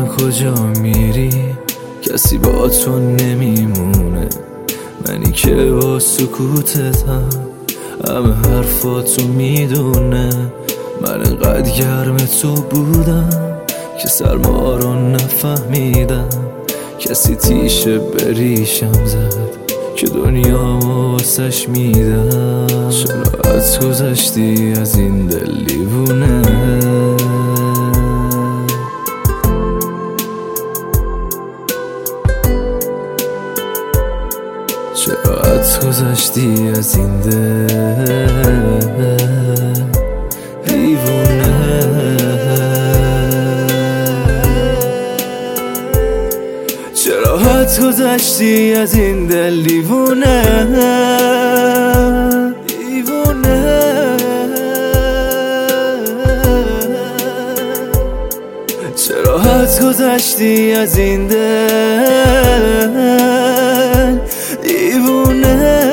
من کجا میری کسی با تو نمیمونه، منی که با سکوتتم همه حرفاتو میدونه. من انقدر گرم تو بودم که سرما رو نفهمیدم، کسی تیشه بریشم زد که دنیا واسش میدم. چرا از گذشتی از این دل دیوونه، چرا از گذشتی از این دل دیوونه. چرا حد گذشتی از این دل دیوونه، دیوونه. چرا حد گذشتی از این دل دیوونه.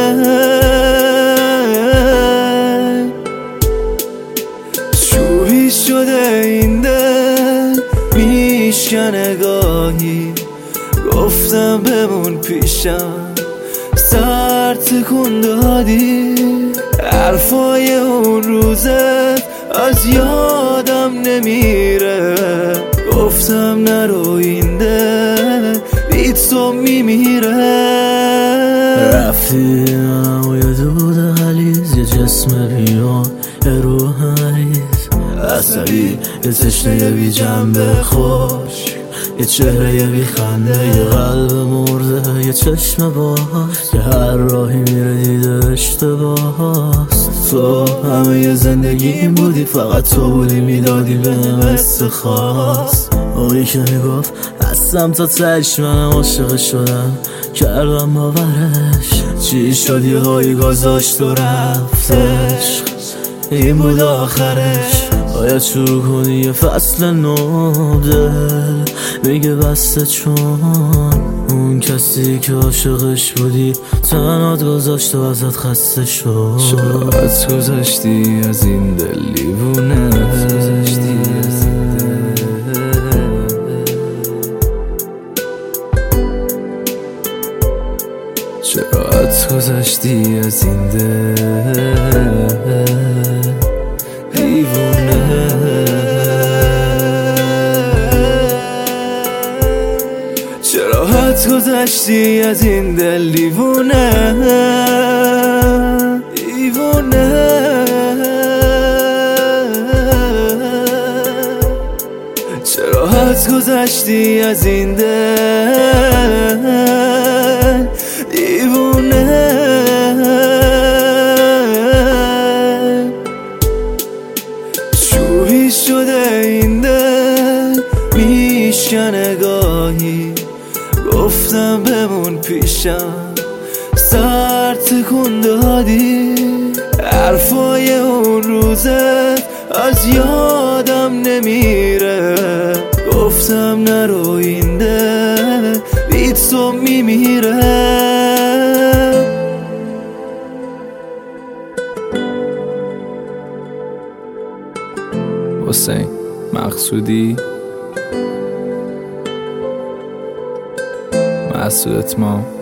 شوهی شده این دل میشکنه گاهی، گفتم بمون پیشم سر تکون دادی. حرفای اون روزت از یادم نمیره، گفتم نرو این دل بی تو میمیره. رفتی و یه دود غلیظ، یه جسم بیان، یه روح مریض عصبی، یه تشنه بی جنبه خوش، یه چهره بی خنده، یه قلب مرده، یه چشم باز که هر راهی میره دیده اشتباهست. تو همه زندگیم بودی، فقط تو بودی میدادی بهم حس خاص. اونی که میگفت هستم تا تهش، منم عاشق شدم کردم باورش. چی شد یه هایی گذاشت و رفتش، این بود آخرش. باید شروع کنی یه فصل نو، دل میگه بسته، چون اون کسی که عاشقش بودی تنهات گذاشت و ازت خسته شد. چرا از گذشتی از این دل دیوونه، چرا از گذشتی از این دل دیوونه. چرا حد گذشتی از این دل دیوونه، دیوونه. چرا حد گذشتی از این دل دیوونه. شوهی شده این دل میشکنه گاهی، گفتم بمون پیشم سر تکون دادی. حرفای اون روزت از یادم نمیره، گفتم نرو این دل بی تو میمیره. حسین مقصودی، مسعود اتمام.